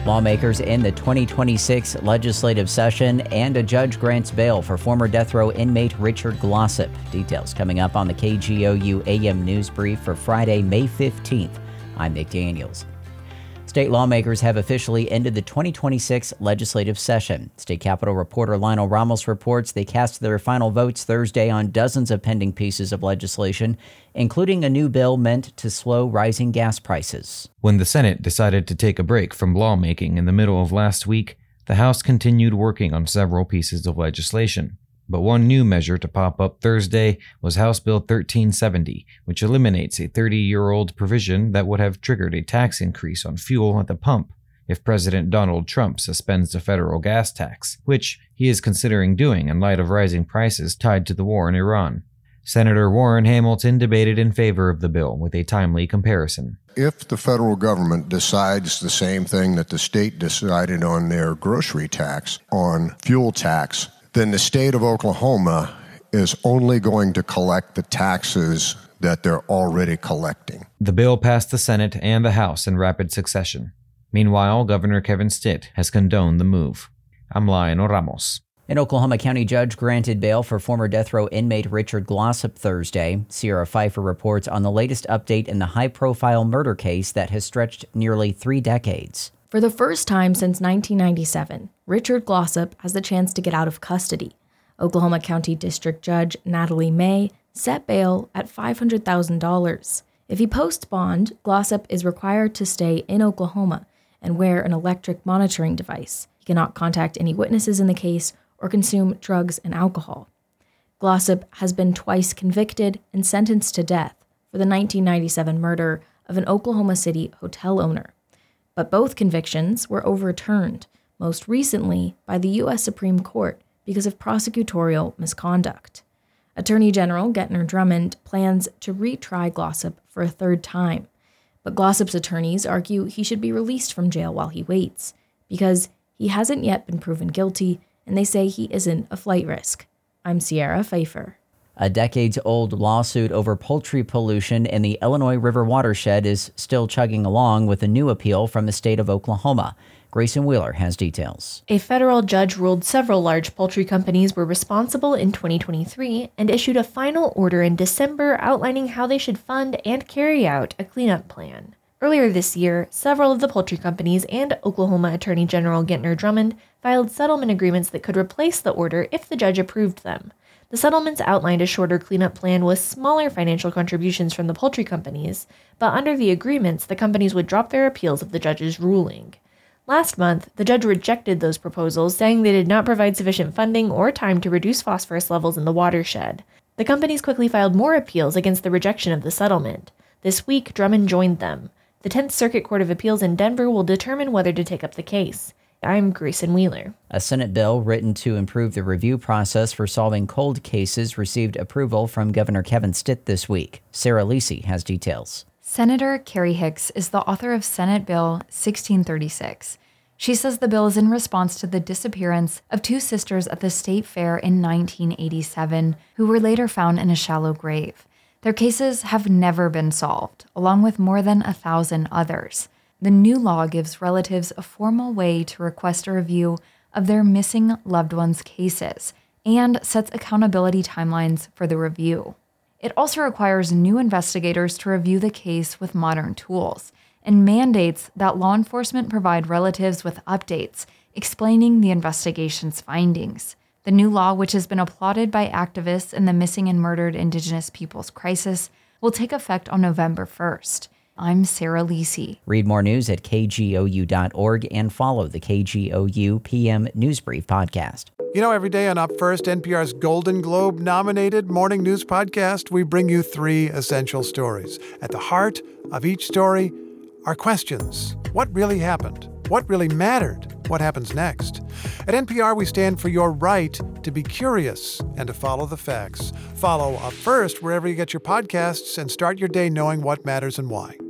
Lawmakers in the 2026 legislative session, and a judge grants bail for former death row inmate Richard Glossip. Details coming up on the KGOU AM News Brief for Friday, May 15th. I'm Nick Daniels. State lawmakers have officially ended the 2026 legislative session. State Capitol reporter Lionel Ramos reports they cast their final votes Thursday on dozens of pending pieces of legislation, including a new bill meant to slow rising gas prices. When the Senate decided to take a break from lawmaking in the middle of last week, the House continued working on several pieces of legislation. But one new measure to pop up Thursday was House Bill 1370, which eliminates a 30-year-old provision that would have triggered a tax increase on fuel at the pump if President Donald Trump suspends the federal gas tax, which he is considering doing in light of rising prices tied to the war in Iran. Senator Warren Hamilton debated in favor of the bill with a timely comparison. If the federal government decides the same thing that the state decided on their grocery tax, on fuel tax, then the state of Oklahoma is only going to collect the taxes that they're already collecting. The bill passed the Senate and the House in rapid succession. Meanwhile, Governor Kevin Stitt has condoned the move. I'm Lionel Ramos. An Oklahoma County judge granted bail for former death row inmate Richard Glossip Thursday. Sierra Pfeiffer reports on the latest update in the high-profile murder case that has stretched nearly 3 decades. For the first time since 1997, Richard Glossip has the chance to get out of custody. Oklahoma County District Judge Natalie May set bail at $500,000. If he posts bond, Glossip is required to stay in Oklahoma and wear an electric monitoring device. He cannot contact any witnesses in the case or consume drugs and alcohol. Glossip has been twice convicted and sentenced to death for the 1997 murder of an Oklahoma City hotel owner. But both convictions were overturned, most recently by the U.S. Supreme Court because of prosecutorial misconduct. Attorney General Gentner Drummond plans to retry Glossip for a third time, but Glossip's attorneys argue he should be released from jail while he waits because he hasn't yet been proven guilty, and they say he isn't a flight risk. I'm Sierra Pfeiffer. A decades-old lawsuit over poultry pollution in the Illinois River watershed is still chugging along with a new appeal from the state of Oklahoma. Grayson Wheeler has details. A federal judge ruled several large poultry companies were responsible in 2023 and issued a final order in December outlining how they should fund and carry out a cleanup plan. Earlier this year, several of the poultry companies and Oklahoma Attorney General Gentner Drummond filed settlement agreements that could replace the order if the judge approved them. The settlements outlined a shorter cleanup plan with smaller financial contributions from the poultry companies, but under the agreements, the companies would drop their appeals of the judge's ruling. Last month, the judge rejected those proposals, saying they did not provide sufficient funding or time to reduce phosphorus levels in the watershed. The companies quickly filed more appeals against the rejection of the settlement. This week, Drummond joined them. The 10th Circuit Court of Appeals in Denver will determine whether to take up the case. I'm Grayson Wheeler. A Senate bill written to improve the review process for solving cold cases received approval from Governor Kevin Stitt this week. Sarah Lisi has details. Senator Carrie Hicks is the author of Senate Bill 1636. She says the bill is in response to the disappearance of 2 sisters at the state fair in 1987, who were later found in a shallow grave. Their cases have never been solved, along with more than 1,000 others. The new law gives relatives a formal way to request a review of their missing loved ones' cases and sets accountability timelines for the review. It also requires new investigators to review the case with modern tools and mandates that law enforcement provide relatives with updates explaining the investigation's findings. The new law, which has been applauded by activists in the missing and murdered Indigenous peoples crisis, will take effect on November 1st. I'm Sarah Lisi. Read more news at kgou.org and follow the KGOU PM News Brief podcast. You know, every day on Up First, NPR's Golden Globe-nominated morning news podcast, we bring you 3 essential stories. At the heart of each story are questions. What really happened? What really mattered? What happens next? At NPR, we stand for your right to be curious and to follow the facts. Follow Up First wherever you get your podcasts and start your day knowing what matters and why.